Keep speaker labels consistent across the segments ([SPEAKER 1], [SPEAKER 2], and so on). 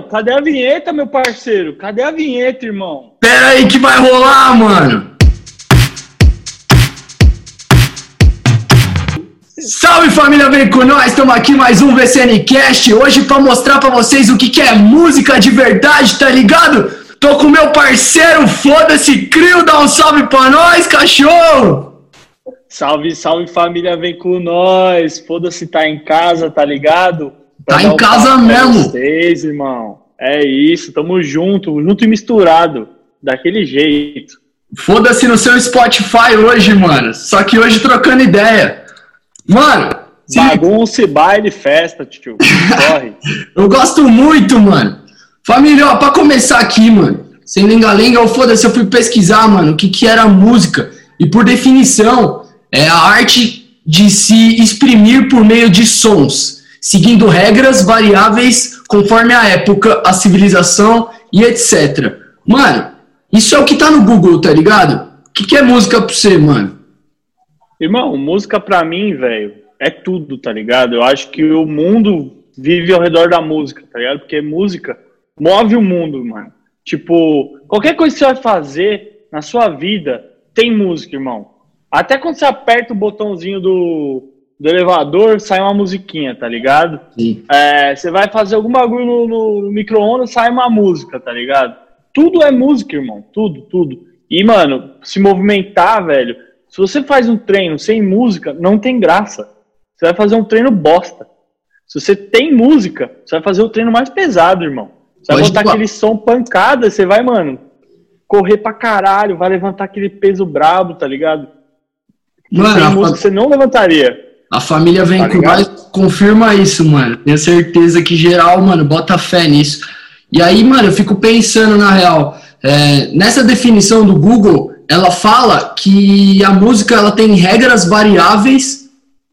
[SPEAKER 1] cadê a vinheta, meu parceiro? Cadê a vinheta, irmão?
[SPEAKER 2] Pera aí que vai rolar, mano. Salve família, vem com nós, estamos aqui mais um VCNcast, hoje pra mostrar pra vocês o que é música de verdade, tá ligado? Tô com meu parceiro, foda-se, Crio, dá um salve pra nós, cachorro!
[SPEAKER 1] Salve, salve família, vem com nós, foda-se, tá em casa, tá ligado?
[SPEAKER 2] Tá em casa mesmo!
[SPEAKER 1] Vocês, irmão, é isso, tamo junto e misturado, daquele jeito.
[SPEAKER 2] Foda-se no seu Spotify hoje, mano, só que hoje trocando ideia. Mano,
[SPEAKER 1] bagunça, baile, festa, tio. Corre.
[SPEAKER 2] Eu gosto muito, mano. Família, ó, pra começar aqui, mano, sem lenga-lenga, ou foda-se, eu fui pesquisar, mano, o que era música. E por definição, é a arte de se exprimir por meio de sons, seguindo regras variáveis conforme a época, a civilização e etc. Mano, isso é o que tá no Google, tá ligado? O que é música pra você, mano?
[SPEAKER 1] Irmão, música pra mim, velho, é tudo, tá ligado? Eu acho que o mundo vive ao redor da música, tá ligado? Porque música move o mundo, mano. Tipo, qualquer coisa que você vai fazer na sua vida tem música, irmão. Até quando você aperta o botãozinho do elevador, sai uma musiquinha, tá ligado?
[SPEAKER 2] Sim.
[SPEAKER 1] Você vai fazer algum bagulho no micro-ondas, sai uma música, tá ligado? Tudo é música, irmão. Tudo. E, mano, se movimentar, velho, se você faz um treino sem música, não tem graça. Você vai fazer um treino bosta. Se você tem música, você vai fazer o treino mais pesado, irmão. Você vai botar aquele som pancada, você vai, mano, correr pra caralho, vai levantar aquele peso brabo, tá ligado?
[SPEAKER 2] Mano,
[SPEAKER 1] sem música você não levantaria.
[SPEAKER 2] A família vem com nós, confirma isso, mano. Tenho certeza que geral, mano, bota fé nisso. E aí, mano, eu fico pensando, na real, nessa definição do Google, ela fala que a música ela tem regras variáveis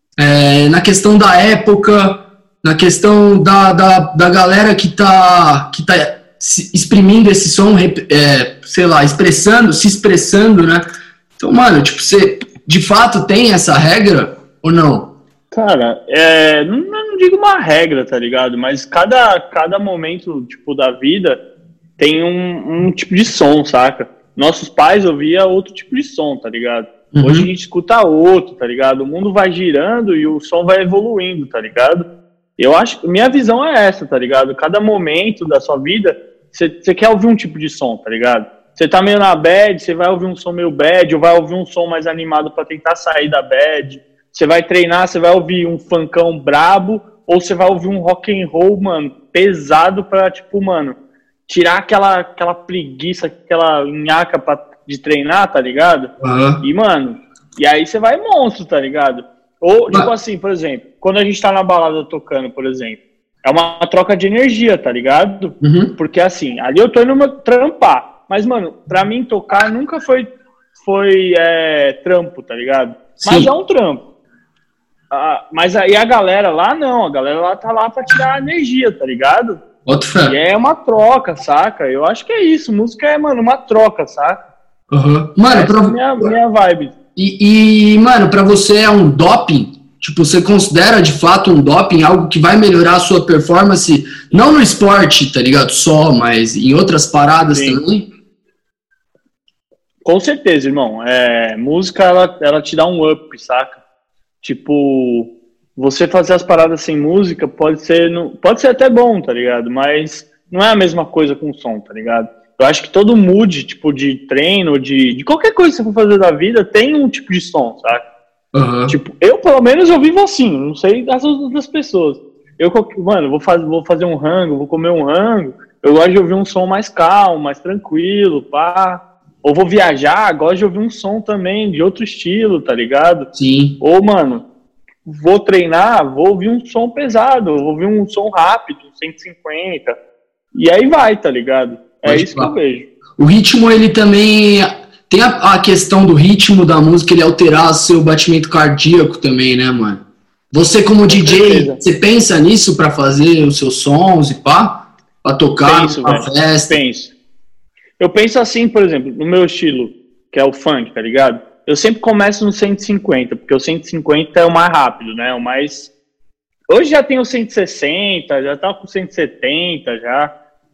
[SPEAKER 2] na questão da época, na questão da galera que tá exprimindo esse som, sei lá, se expressando, né? Então, mano, tipo, você de fato tem essa regra ou não?
[SPEAKER 1] Cara, não digo uma regra, tá ligado? Mas cada momento, tipo, da vida tem um tipo de som, saca? Nossos pais ouviam outro tipo de som, tá ligado?
[SPEAKER 2] Uhum.
[SPEAKER 1] Hoje a gente escuta outro, tá ligado? O mundo vai girando e o som vai evoluindo, tá ligado? Eu acho que minha visão é essa, tá ligado? Cada momento da sua vida, você quer ouvir um tipo de som, tá ligado? Você tá meio na bad, você vai ouvir um som meio bad, ou vai ouvir um som mais animado pra tentar sair da bad. Você vai treinar, você vai ouvir um funkão brabo, ou você vai ouvir um rock and roll, mano, pesado pra, tipo, mano, tirar aquela preguiça, aquela nhaca de treinar, tá ligado?
[SPEAKER 2] Uhum.
[SPEAKER 1] E, mano, e aí você vai monstro, tá ligado? Ou, tipo assim, por exemplo, quando a gente tá na balada tocando, por exemplo, é uma troca de energia, tá ligado?
[SPEAKER 2] Uhum.
[SPEAKER 1] Porque, assim, ali eu tô indo trampar. Mas, mano, pra mim tocar nunca foi trampo, tá ligado? Sim. Mas é um trampo. Mas aí a galera lá, não. A galera lá tá lá pra tirar energia, tá ligado?
[SPEAKER 2] Outro fé.
[SPEAKER 1] E é uma troca, saca? Eu acho que é isso. Música é, mano, uma troca, saca?
[SPEAKER 2] Uhum. Mano,
[SPEAKER 1] minha vibe.
[SPEAKER 2] E, mano, pra você é um doping? Tipo, você considera de fato um doping algo que vai melhorar a sua performance, não no esporte, tá ligado? Só, mas em outras paradas
[SPEAKER 1] Sim.
[SPEAKER 2] também?
[SPEAKER 1] Com certeza, irmão. Música, ela te dá um up, saca? Tipo, você fazer as paradas sem música pode ser até bom, tá ligado? Mas não é a mesma coisa com som, tá ligado? Eu acho que todo mood, tipo, de treino, de qualquer coisa que você for fazer da vida, tem um tipo de som, saca?
[SPEAKER 2] Uhum.
[SPEAKER 1] Tipo, eu pelo menos eu vivo assim, não sei das outras pessoas. Mano, vou fazer um rango, vou comer um rango, eu gosto de ouvir um som mais calmo, mais tranquilo, pá. Ou vou viajar, gosto de ouvir um som também de outro estilo, tá ligado?
[SPEAKER 2] Sim.
[SPEAKER 1] Ou, mano, vou treinar, vou ouvir um som pesado, vou ouvir um som rápido, 150. E aí vai, tá ligado?
[SPEAKER 2] Pode
[SPEAKER 1] isso falar. Que eu vejo.
[SPEAKER 2] O ritmo, ele também... Tem a questão do ritmo da música, ele alterar seu batimento cardíaco também, né, mano? Você como DJ, você pensa nisso pra fazer os seus sons e pá? Pra tocar na festa?
[SPEAKER 1] Eu penso assim, por exemplo, no meu estilo, que é o funk, tá ligado? Eu sempre começo no 150, porque o 150 é o mais rápido, né? O mais... Hoje já tem o 160, já tá com 170 já.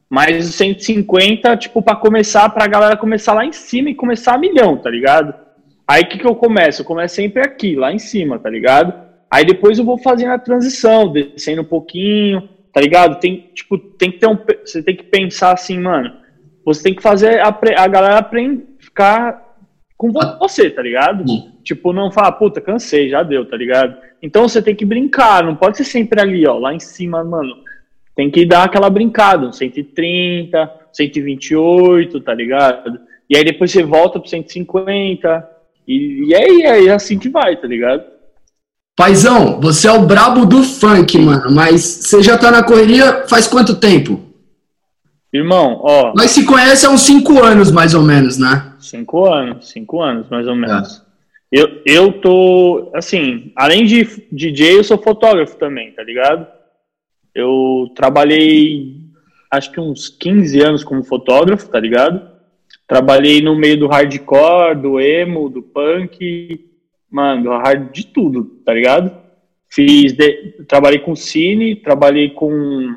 [SPEAKER 1] Mas o 150, tipo, pra começar, pra galera começar lá em cima e começar a milhão, tá ligado? Aí o que eu começo? Eu começo sempre aqui, lá em cima, tá ligado? Aí depois eu vou fazendo a transição, descendo um pouquinho, tá ligado? Tem que ter você tem que pensar assim, mano, você tem que fazer a galera ficar com você, tá ligado? Tipo, não falar, puta, cansei, já deu, tá ligado? Então você tem que brincar, não pode ser sempre ali, ó, lá em cima, mano. Tem que dar aquela brincada, um 130, 128, tá ligado? E aí depois você volta pro 150, e é assim que vai, tá ligado?
[SPEAKER 2] Paizão, você é o brabo do funk, mano, mas você já tá na correria faz quanto tempo?
[SPEAKER 1] Irmão, ó...
[SPEAKER 2] Nós se conhece há uns 5 anos, mais ou menos, né?
[SPEAKER 1] 5 anos, mais ou menos. Eu tô, assim, além de DJ, eu sou fotógrafo também, tá ligado? Eu trabalhei, acho que uns 15 anos como fotógrafo, tá ligado? Trabalhei no meio do hardcore, do emo, do punk, mano, de tudo, tá ligado? Trabalhei com cine, trabalhei com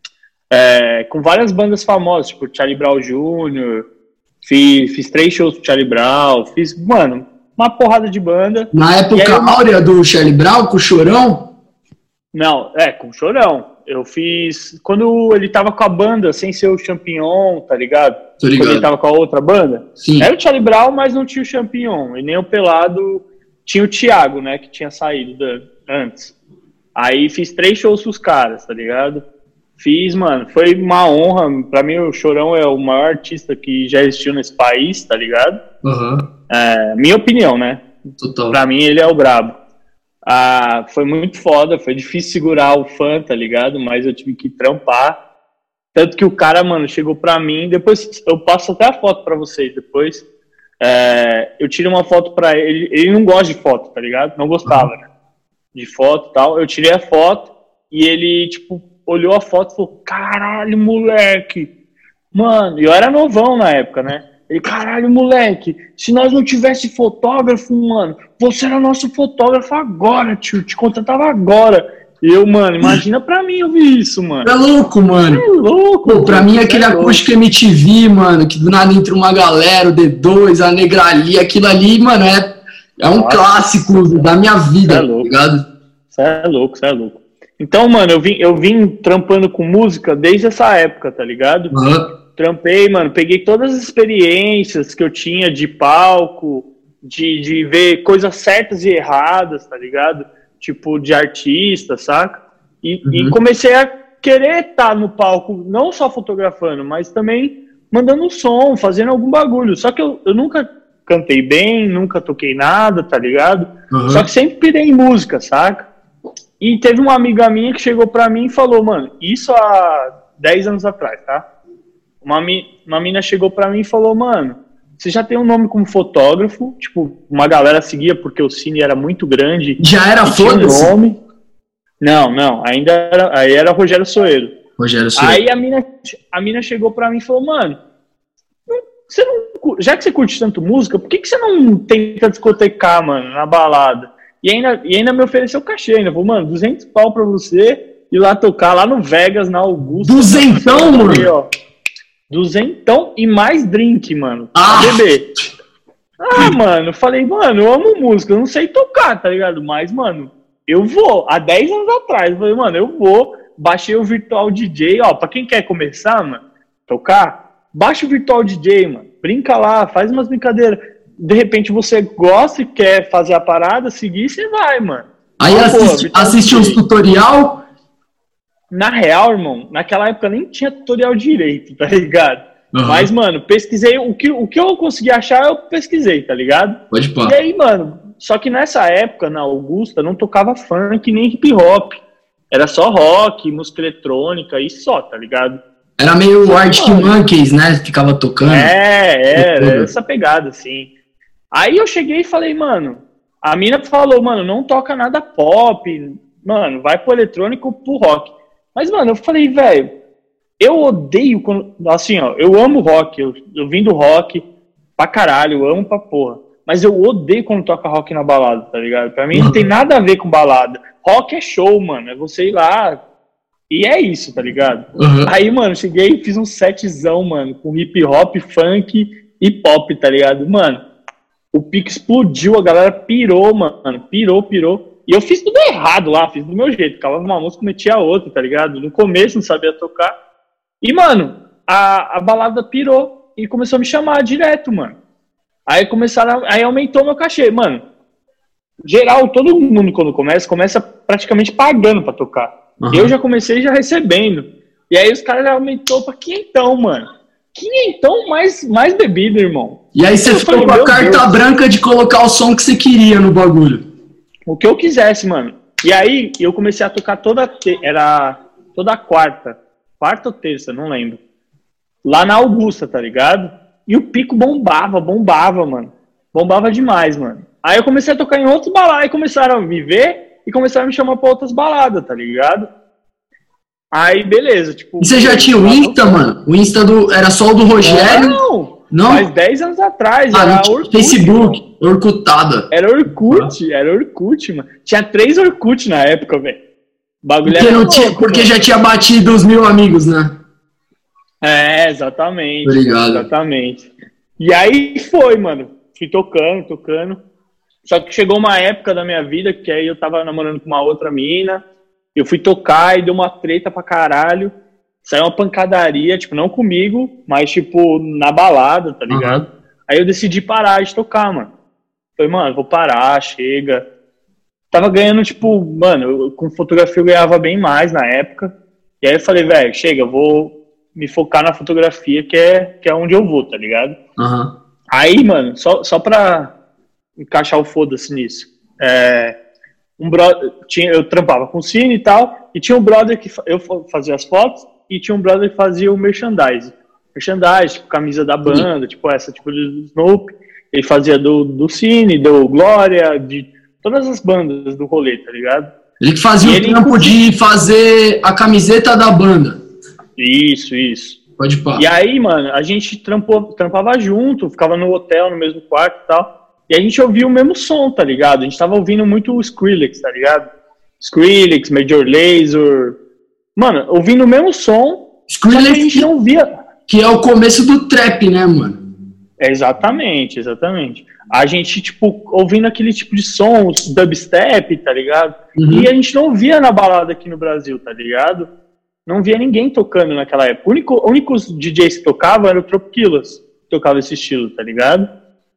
[SPEAKER 1] várias bandas famosas, tipo Charlie Brown Jr., fiz 3 shows pro Charlie Brown, fiz, mano, uma porrada de banda.
[SPEAKER 2] Na época áurea do Charlie Brown, com o Chorão?
[SPEAKER 1] Não, com o Chorão. Eu fiz quando ele tava com a banda, sem ser o Champignon, tá ligado? Quando ele tava com a outra banda.
[SPEAKER 2] Sim.
[SPEAKER 1] Era o Charlie Brown, mas não tinha o Champignon. E nem o Pelado, tinha o Thiago, né, que tinha saído antes. Aí fiz 3 shows pros caras, tá ligado? Fiz, mano, foi uma honra. Pra mim, o Chorão é o maior artista que já existiu nesse país, tá ligado?
[SPEAKER 2] Uhum.
[SPEAKER 1] Minha opinião, né?
[SPEAKER 2] Total.
[SPEAKER 1] Pra mim, ele é o brabo. Foi muito foda, foi difícil segurar o fã, tá ligado? Mas eu tive que trampar. Tanto que o cara, mano, chegou pra mim. Depois, eu passo até a foto pra vocês. Depois, eu tirei uma foto pra ele. Ele não gosta de foto, tá ligado? Não gostava, né? De foto e tal. Eu tirei a foto e ele, tipo, olhou a foto e falou: caralho, moleque. Mano, eu era novão na época, né? Ele: caralho, moleque, se nós não tivesse fotógrafo, mano, você era nosso fotógrafo agora, tio, te contratava agora. E eu, mano, imagina pra mim ouvir isso, mano.
[SPEAKER 2] É louco, mano.
[SPEAKER 1] É louco.
[SPEAKER 2] Pô, pra mim, aquele acústico MTV, mano, que do nada entra uma galera, o D2, a Negrali, aquilo ali, mano, é um clássico da minha vida, tá ligado?
[SPEAKER 1] Você é louco. Então, mano, eu vim trampando com música desde essa época, tá ligado?
[SPEAKER 2] Uhum.
[SPEAKER 1] Trampei, mano, peguei todas as experiências que eu tinha de palco, de ver coisas certas e erradas, tá ligado? Tipo, de artista, saca? E comecei a querer estar no palco, não só fotografando, mas também mandando um som, fazendo algum bagulho. Só que eu nunca cantei bem, nunca toquei nada, tá ligado?
[SPEAKER 2] Uhum.
[SPEAKER 1] Só que sempre pirei em música, saca? E teve uma amiga minha que chegou pra mim e falou, mano, isso há 10 anos atrás, tá? Uma mina chegou pra mim e falou, mano, você já tem um nome como fotógrafo, tipo, uma galera seguia porque o cine era muito grande.
[SPEAKER 2] Já era foda-se?
[SPEAKER 1] Não, aí era Rogério Soeiro. Aí a mina chegou pra mim e falou, mano, já que você curte tanto música, por que você não tenta discotecar, mano, na balada? E ainda me ofereceu cachê, ainda falou, mano, 200 pau pra você ir lá tocar, lá no Vegas, na Augusta.
[SPEAKER 2] 200, mano?
[SPEAKER 1] Aí, ó. 200 e mais drink, mano. Bebê. Mano, eu falei, mano, eu amo música, eu não sei tocar, tá ligado? Mas, mano, eu vou. Há 10 anos atrás, eu falei, mano, eu vou. Baixei o Virtual DJ, ó, pra quem quer começar, mano, tocar, baixa o Virtual DJ, mano. Brinca lá, faz umas brincadeiras. De repente você gosta e quer fazer a parada, seguir, você vai, mano.
[SPEAKER 2] Aí assiste uns tutorial?
[SPEAKER 1] Na real, irmão, naquela época nem tinha tutorial direito, tá ligado?
[SPEAKER 2] Uhum.
[SPEAKER 1] Mas, mano, pesquisei, o que eu consegui achar, eu pesquisei, tá ligado?
[SPEAKER 2] Pode pá.
[SPEAKER 1] E aí, mano, só que nessa época, na Augusta, não tocava funk nem hip hop. Era só rock, música eletrônica e só, tá ligado?
[SPEAKER 2] Era meio Arctic Monkeys, né? Ficava tocando.
[SPEAKER 1] Era essa pegada, assim. Aí eu cheguei e falei, mano, a mina falou, mano, não toca nada pop, mano, vai pro eletrônico ou pro rock. Mas, mano, eu falei, velho, eu odeio quando, assim, ó, eu amo rock, eu vim do rock pra caralho, eu amo pra porra. Mas eu odeio quando toca rock na balada, tá ligado? Pra mim não tem nada a ver com balada. Rock é show, mano, é você ir lá E é isso, tá ligado?
[SPEAKER 2] Uhum.
[SPEAKER 1] Aí, mano, cheguei e fiz um setzão, mano, com hip hop, funk e pop, tá ligado? Mano, o pique explodiu, a galera pirou, mano, pirou. E eu fiz tudo errado lá, fiz do meu jeito. Calava uma música, metia outra, tá ligado? No começo não sabia tocar. E, mano, a balada pirou e começou a me chamar direto, mano. Aí aumentou meu cachê, mano. Geral, todo mundo quando começa praticamente pagando pra tocar.
[SPEAKER 2] Uhum.
[SPEAKER 1] Eu já comecei já recebendo. E aí os caras já aumentou pra quinhentão, mano. Quinhentão mais bebida, irmão.
[SPEAKER 2] E aí você ficou com a carta branca de colocar o som que você queria no bagulho.
[SPEAKER 1] O que eu quisesse, mano. E aí eu comecei a tocar era toda quarta ou terça, não lembro. Lá na Augusta, tá ligado? E o pico bombava, mano. Bombava demais, mano. Aí eu comecei a tocar em outros baladas, e começaram a me ver e começaram a me chamar pra outras baladas, tá ligado? Aí, beleza, tipo...
[SPEAKER 2] E você já tinha o Insta, mano? O Insta era só o do Rogério?
[SPEAKER 1] Não? Faz 10 anos atrás, era Orkut.
[SPEAKER 2] Facebook, Orkutada.
[SPEAKER 1] Era Orkut, mano. Tinha 3 Orkut na época, velho. Bagulho
[SPEAKER 2] porque não tinha, porque já tinha batido os 1000 amigos, né?
[SPEAKER 1] É, exatamente.
[SPEAKER 2] Obrigado.
[SPEAKER 1] Exatamente. E aí foi, mano. Fui tocando. Só que chegou uma época da minha vida que aí eu tava namorando com uma outra mina. Eu fui tocar e deu uma treta pra caralho. Saiu uma pancadaria, tipo, não comigo, mas, tipo, na balada, tá ligado? Uhum. Aí eu decidi parar de tocar, mano. Falei, mano, vou parar, chega. Tava ganhando, tipo, mano, com fotografia eu ganhava bem mais na época. E aí eu falei, velho, chega, eu vou me focar na fotografia, que é onde eu vou, tá ligado?
[SPEAKER 2] Uhum.
[SPEAKER 1] Aí, mano, só pra encaixar o foda-se nisso. Eu trampava com cine e tal, e tinha um brother que eu fazia as fotos, e tinha um brother que fazia o merchandise, tipo, camisa da banda, tipo, essa, tipo, do Snoop. Ele fazia do Cine, do Glória, de todas as bandas do rolê, tá ligado?
[SPEAKER 2] Ele que fazia o trampo de fazer a camiseta da banda.
[SPEAKER 1] Isso.
[SPEAKER 2] Pode pá.
[SPEAKER 1] E aí, mano, a gente trampava junto, ficava no hotel, no mesmo quarto e tal, e a gente ouvia o mesmo som, tá ligado? A gente tava ouvindo muito o Skrillex, tá ligado? Skrillex, Major Lazer... Mano, ouvindo o mesmo som,
[SPEAKER 2] Skrillex,
[SPEAKER 1] só que a gente não via...
[SPEAKER 2] Que é o começo do trap, né, mano?
[SPEAKER 1] Exatamente. A gente, tipo, ouvindo aquele tipo de som, dubstep, tá ligado?
[SPEAKER 2] Uhum.
[SPEAKER 1] E a gente não via na balada aqui no Brasil, tá ligado? Não via ninguém tocando naquela época. Únicos DJs que tocavam eram o Tropkillaz, que tocava esse estilo, tá ligado?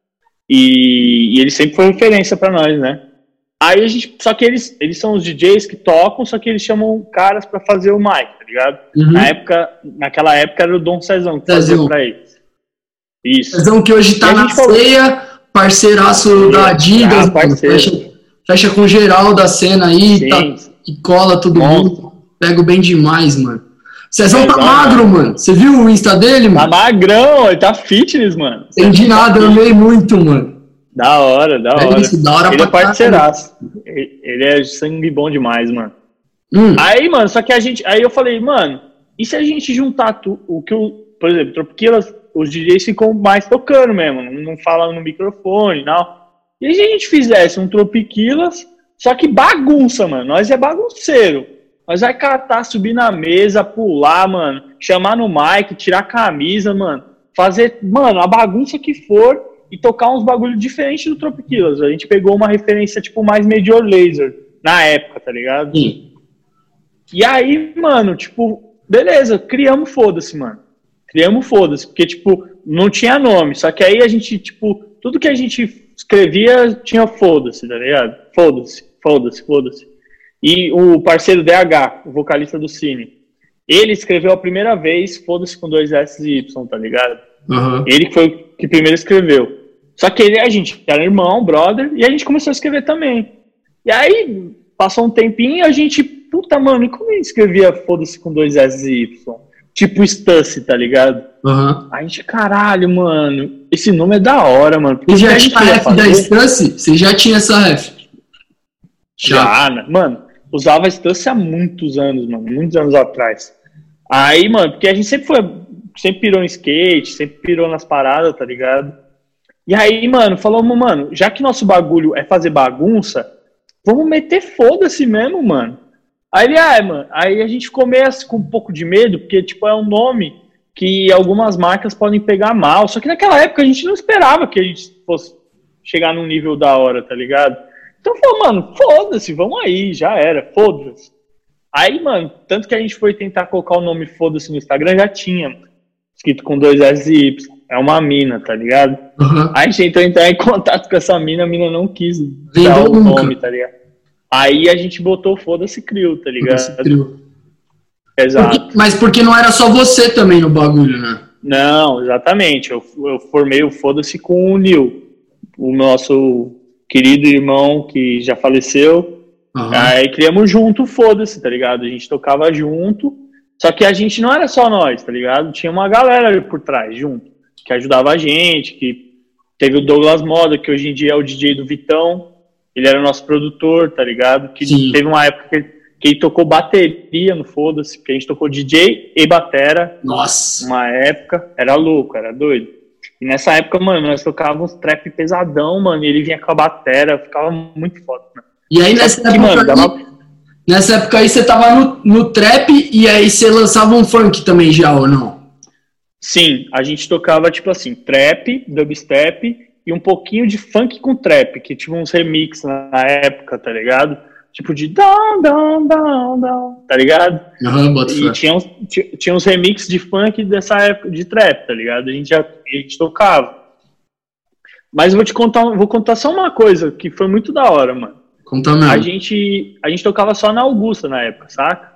[SPEAKER 1] E ele sempre foi referência pra nós, né? Aí a gente, só que eles são os DJs que tocam, só que eles chamam caras pra fazer o mic, tá ligado?
[SPEAKER 2] Uhum.
[SPEAKER 1] Naquela época era o Dom Cezão que fazia pra eles. Isso.
[SPEAKER 2] Cezão que hoje tá na ceia, parceiraço da Adidas, fecha com geral da cena aí, tá, e cola todo mundo. Pego bem demais, mano. Cezão tá magro, mano. Você viu o Insta dele, mano?
[SPEAKER 1] Tá magrão, ele tá fitness, mano.
[SPEAKER 2] Entendi nada, eu amei muito, mano.
[SPEAKER 1] Da hora.
[SPEAKER 2] Isso, da hora
[SPEAKER 1] ele é parceiraço. Ele é sangue bom demais, mano. Aí, mano, só que aí eu falei, mano, e se a gente juntar por exemplo, Tropkillaz, os DJs ficam mais tocando mesmo, não falam no microfone, não. E se a gente fizesse um Tropkillaz, só que bagunça, mano, nós é bagunceiro. Nós vai catar, subir na mesa, pular, mano, chamar no mic, tirar a camisa, mano, fazer, mano, a bagunça que for e tocar uns bagulho diferente do Tropkillaz. A gente pegou uma referência, tipo, mais Major Lazer na época, tá ligado?
[SPEAKER 2] Sim.
[SPEAKER 1] E aí, mano, tipo, beleza, criamos foda-se, mano. Porque, tipo, não tinha nome. Só que aí a gente, tipo, tudo que a gente escrevia tinha foda-se, tá ligado? Foda-se. E o parceiro DH, o vocalista do Cine, ele escreveu a primeira vez foda-se com 2 S e Y, tá ligado?
[SPEAKER 2] Uhum.
[SPEAKER 1] Ele que foi o que primeiro escreveu. Só que a gente era irmão, brother, e a gente começou a escrever também. E aí, passou um tempinho e a gente, puta, mano, e como ele escrevia foda-se com 2 S e Y? Tipo Stussy, tá ligado?
[SPEAKER 2] Uhum.
[SPEAKER 1] A gente, caralho, mano, esse nome é da hora, mano.
[SPEAKER 2] Você já tinha a ref da Stussy? Você já tinha essa ref?
[SPEAKER 1] Já, mano, usava Stussy há muitos anos, mano, muitos anos atrás. Aí, mano, porque a gente sempre pirou em skate, sempre pirou nas paradas, tá ligado? E aí, mano, falamos, mano, já que nosso bagulho é fazer bagunça, vamos meter foda-se mesmo, mano. Aí ele, mano, aí a gente começa com um pouco de medo, porque, tipo, é um nome que algumas marcas podem pegar mal. Só que naquela época a gente não esperava que a gente fosse chegar num nível da hora, tá ligado? Então falou, mano, foda-se, vamos aí, já era, foda-se. Aí, mano, tanto que a gente foi tentar colocar o nome foda-se no Instagram, já tinha, mano, escrito com 2 S e Y. É uma mina, tá ligado?
[SPEAKER 2] Uhum.
[SPEAKER 1] Aí a gente tentou entrar em contato com essa mina, a mina não quis dar o nome, tá ligado? Aí a gente botou foda-se Crio, tá ligado?
[SPEAKER 2] Foda-se Crio.
[SPEAKER 1] Exato.
[SPEAKER 2] Mas porque não era só você também no bagulho, né?
[SPEAKER 1] Não, exatamente. Eu formei o foda-se com o Nil, o nosso querido irmão que já faleceu. Uhum. Aí criamos junto o foda-se, tá ligado? A gente tocava junto, só que a gente não era só nós, tá ligado? Tinha uma galera por trás, junto, que ajudava a gente, que teve o Douglas Moda, que hoje em dia é o DJ do Vitão, ele era o nosso produtor, tá ligado? Que Sim. Teve uma época que ele tocou bateria no Foda-se, que a gente tocou DJ e batera.
[SPEAKER 2] Nossa!
[SPEAKER 1] Uma época, era louco, era doido. E nessa época, mano, nós tocávamos trap pesadão, mano, e ele vinha com a batera, ficava muito foda, mano.
[SPEAKER 2] E aí nessa época aí você tava no trap e aí você lançava um funk também já, ou não?
[SPEAKER 1] Sim, a gente tocava tipo assim, trap, dubstep e um pouquinho de funk com trap, que tinha uns remix na época, tá ligado? Tipo de down, down, down, down, tá ligado? E tinha uns remix de funk dessa época, de trap, tá ligado? A gente tocava. Mas vou contar só uma coisa, que foi muito da hora, mano.
[SPEAKER 2] Conta mesmo.
[SPEAKER 1] A gente tocava só na Augusta na época, saca?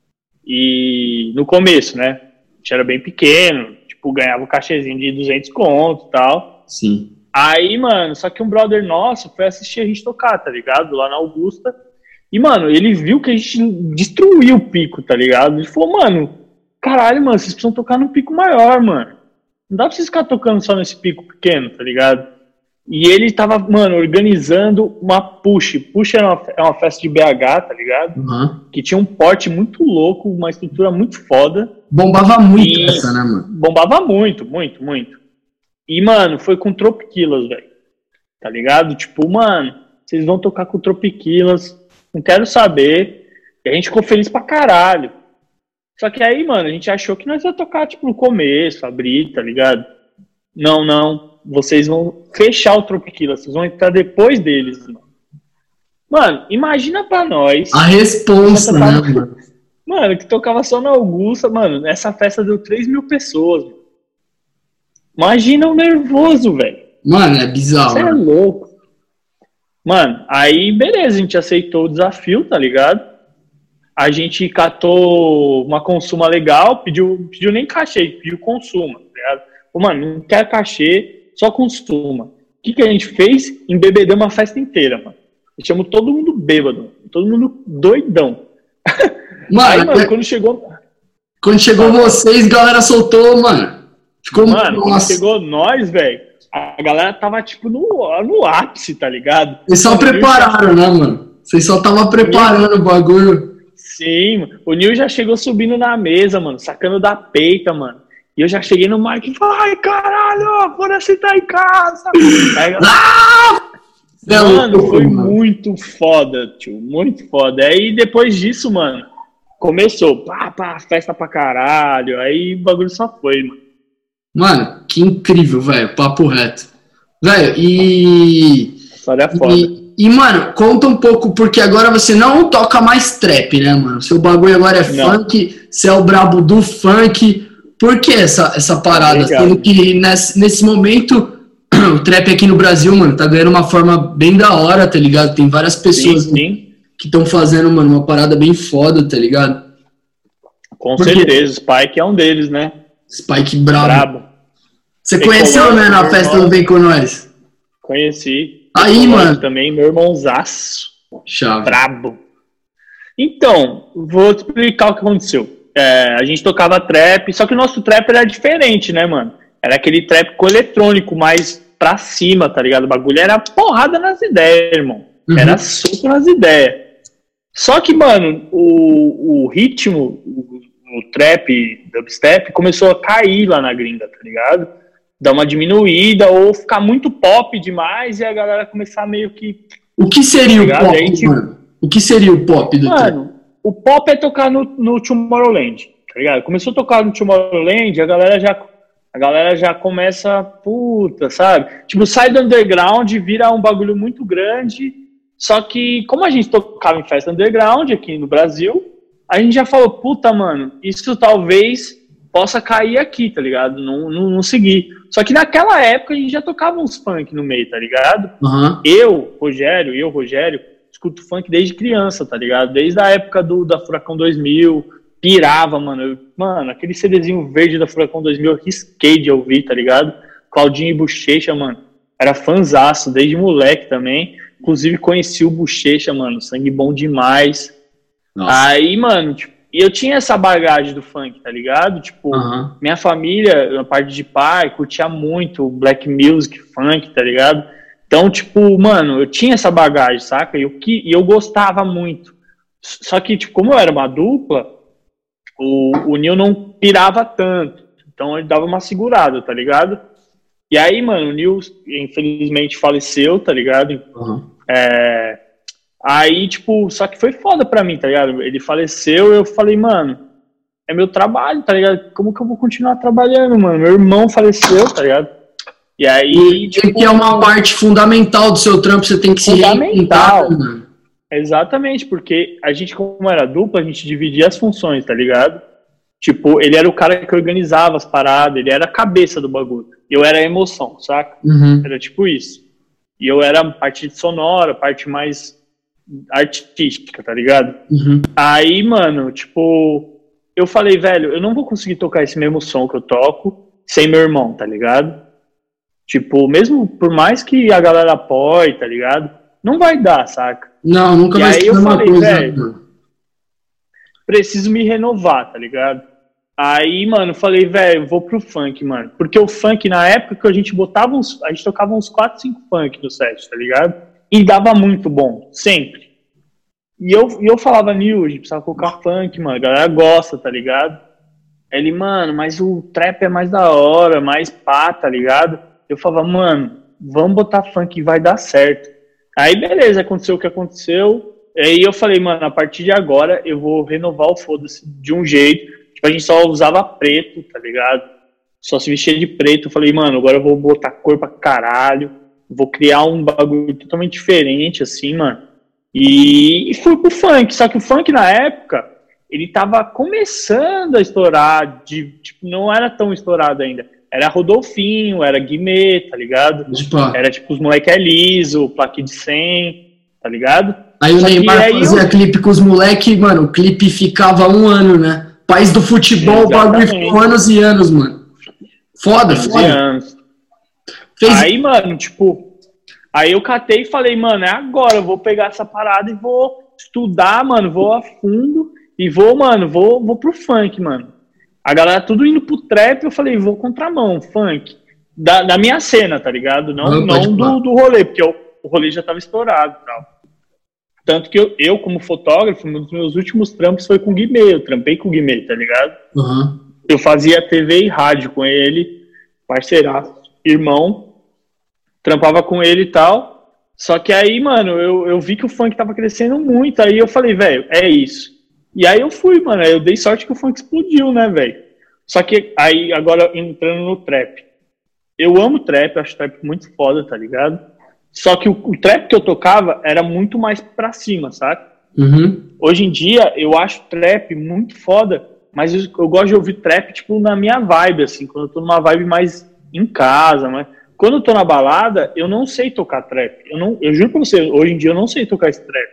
[SPEAKER 1] E no começo, né? A gente era bem pequeno, tipo, ganhava um cachezinho de 200 conto e tal.
[SPEAKER 2] Sim.
[SPEAKER 1] Aí, mano, só que um brother nosso foi assistir a gente tocar, tá ligado? Lá na Augusta. E, mano, ele viu que a gente destruiu o pico, tá ligado? Ele falou, mano, caralho, mano, vocês precisam tocar num pico maior, mano. Não dá pra vocês ficar tocando só nesse pico pequeno, tá ligado? E ele tava, mano, organizando uma Push. Push é uma festa de BH, tá ligado?
[SPEAKER 2] Uhum.
[SPEAKER 1] Que tinha um porte muito louco, uma estrutura muito foda.
[SPEAKER 2] Bombava muito essa, né, mano?
[SPEAKER 1] Bombava muito, muito, muito. E, mano, foi com Tropiquilas, velho. Tá ligado? Tipo, mano, vocês vão tocar com Tropiquilas, não quero saber. E a gente ficou feliz pra caralho. Só que aí, mano, a gente achou que nós ia tocar, tipo, no começo, abrir, tá ligado? Não. Vocês vão fechar o Tropiquila, vocês vão entrar depois deles, mano. Mano, imagina pra nós.
[SPEAKER 2] A responsa, né, mano?
[SPEAKER 1] Mano, que tocava só na Augusta, mano. Essa festa deu 3.000 pessoas, mano. Imagina o nervoso, velho.
[SPEAKER 2] Mano, é bizarro.
[SPEAKER 1] Você é louco. Mano, aí beleza, a gente aceitou o desafio, tá ligado? A gente catou uma consuma legal, pediu nem cachê, pediu consuma, tá ligado? Pô, mano, não quero cachê, só consuma. O que a gente fez? Embebedamos a festa inteira, mano. Deixamos todo mundo bêbado, todo mundo doidão.
[SPEAKER 2] Mano, aí, mano,
[SPEAKER 1] quando chegou
[SPEAKER 2] vocês, a galera soltou, mano.
[SPEAKER 1] Quando chegou nós, velho, a galera tava, tipo, no ápice, tá ligado?
[SPEAKER 2] Vocês só prepararam, né, mano? Vocês só estavam preparando o bagulho.
[SPEAKER 1] Sim, mano. O Nil já chegou subindo na mesa, mano, sacando da peita, mano. E eu já cheguei no Mike e falei, ai, caralho, Foda-se tá em casa. Aí, mano, foi muito foda, tio, muito foda. Aí depois disso, mano, começou, festa pra caralho. Aí o bagulho só foi, mano.
[SPEAKER 2] Mano, que incrível, velho, papo reto. Velho,
[SPEAKER 1] História foda.
[SPEAKER 2] E, mano, conta um pouco, porque agora você não toca mais trap, né, mano? Seu bagulho agora é funk, você é o brabo do funk. Por que essa parada? Sendo que nesse momento, o trap aqui no Brasil, mano, tá ganhando uma forma bem da hora, tá ligado? Tem várias pessoas que estão fazendo, mano, uma parada bem foda, tá ligado?
[SPEAKER 1] Com certeza, Spike é um deles, né?
[SPEAKER 2] Spike brabo. Você conheceu, né, na festa do Vem Com Nós?
[SPEAKER 1] Conheci.
[SPEAKER 2] Aí, mano.
[SPEAKER 1] Também, meu irmãozaço.
[SPEAKER 2] Chave.
[SPEAKER 1] Brabo. Então, vou te explicar o que aconteceu. A gente tocava trap, só que o nosso trap era diferente, né, mano? Era aquele trap com eletrônico, mais pra cima, tá ligado? O bagulho era porrada nas ideias, irmão.
[SPEAKER 2] Uhum.
[SPEAKER 1] Era soco nas ideias. Só que, mano, o ritmo, o trap, dubstep, começou a cair lá na gringa, tá ligado? Dar uma diminuída, ou ficar muito pop demais, e a galera começar meio que...
[SPEAKER 2] O que seria o pop, mano? O que seria o pop do trap?
[SPEAKER 1] Mano, o pop é tocar no Tomorrowland, tá ligado? Começou a tocar no Tomorrowland, a galera já começa, puta, sabe? Tipo, sai do underground, vira um bagulho muito grande, só que como a gente tocava em festa underground aqui no Brasil, a gente já falou, puta, mano, isso talvez possa cair aqui, tá ligado? Não seguir. Só que naquela época a gente já tocava uns funk no meio, tá ligado?
[SPEAKER 2] Uhum.
[SPEAKER 1] Eu, Rogério, escuto funk desde criança, tá ligado? Desde a época da Furacão 2000, pirava, mano. Mano, aquele CDzinho verde da Furacão 2000 eu risquei de ouvir, tá ligado? Claudinho e Bochecha, mano. Era fanzaço, desde moleque também. Inclusive conheci o Bochecha, mano. Sangue bom demais. Nossa. Aí, mano, tipo, e eu tinha essa bagagem do funk, tá ligado? Tipo, minha família, na parte de pai, curtia muito black music, funk, tá ligado? Então, tipo, mano, eu tinha essa bagagem, saca? E eu gostava muito. Só que, tipo, como eu era uma dupla, o Nil não pirava tanto. Então, ele dava uma segurada, tá ligado? E aí, mano, o Nil, infelizmente, faleceu, tá ligado? Aí, tipo, só que foi foda pra mim, tá ligado? Ele faleceu, eu falei, mano, é meu trabalho, tá ligado? Como que eu vou continuar trabalhando, mano? Meu irmão faleceu, tá ligado? E aí,
[SPEAKER 2] tipo, que é uma parte fundamental do seu trampo, você tem que se
[SPEAKER 1] reinventar, mano. Exatamente, porque a gente, como era dupla, a gente dividia as funções, tá ligado? Tipo, ele era o cara que organizava as paradas, ele era a cabeça do bagulho. Eu era a emoção, saca? Era tipo isso. E eu era a parte sonora, a parte mais artística, tá ligado? Aí, mano, tipo, eu falei, velho, eu não vou conseguir tocar esse mesmo som que eu toco sem meu irmão, tá ligado? Tipo, mesmo por mais que a galera apoie, tá ligado? Não vai dar, saca?
[SPEAKER 2] Não, nunca vai ser uma coisa.
[SPEAKER 1] Velho, preciso me renovar, tá ligado? Aí, mano, falei, velho, vou pro funk, mano. Porque o funk, na época que a gente tocava uns 4, 5 funk no set, tá ligado? E dava muito bom, sempre. E eu falava, Nil, a gente precisava colocar funk, mano, a galera gosta, tá ligado? Aí ele, mano, mas o trap é mais da hora, mais pá, tá ligado? Eu falava, mano, vamos botar funk e vai dar certo. Aí, beleza, aconteceu o que aconteceu. Aí eu falei, mano, a partir de agora eu vou renovar o foda-se de um jeito. Tipo, a gente só usava preto, tá ligado? Só se vestia de preto. Eu falei, mano, agora eu vou botar cor pra caralho. Vou criar um bagulho totalmente diferente, assim, mano. E fui pro funk. Só que o funk, na época, ele tava começando a estourar. Tipo, não era tão estourado ainda. Era Rodolfinho, era Guimê, tá ligado? Era tipo os moleque liso, plaque de 100, tá ligado?
[SPEAKER 2] Aí o Neymar fazia clipe com os moleque, mano, o clipe ficava 1 ano, né? País do futebol, o bagulho ficou anos e anos, mano. Foda.
[SPEAKER 1] Anos. Aí, mano, tipo, aí eu catei e falei, mano, é agora, eu vou pegar essa parada e vou estudar, mano, vou a fundo e vou pro funk, mano. A galera tudo indo pro trap, eu falei, vou contramão, funk. Da minha cena, tá ligado? Não do rolê, porque o rolê já tava estourado e tal. Tanto que eu, como fotógrafo, um dos meus últimos trampos foi com o Guimê. Eu trampei com o Guimê, tá ligado? Eu fazia TV e rádio com ele, parceiraço, irmão. Trampava com ele e tal. Só que aí, mano, eu vi que o funk tava crescendo muito. Aí eu falei, velho, é isso. E aí eu fui, mano, eu dei sorte que o funk explodiu, né, velho? Só que aí, agora entrando no trap. Eu amo trap, acho trap muito foda, tá ligado? Só que o trap que eu tocava era muito mais pra cima, saca? Hoje em dia, eu acho trap muito foda, mas eu gosto de ouvir trap, tipo, na minha vibe, assim, quando eu tô numa vibe mais em casa, mas quando eu tô na balada, eu não sei tocar trap. Eu juro pra você, hoje em dia eu não sei tocar esse trap.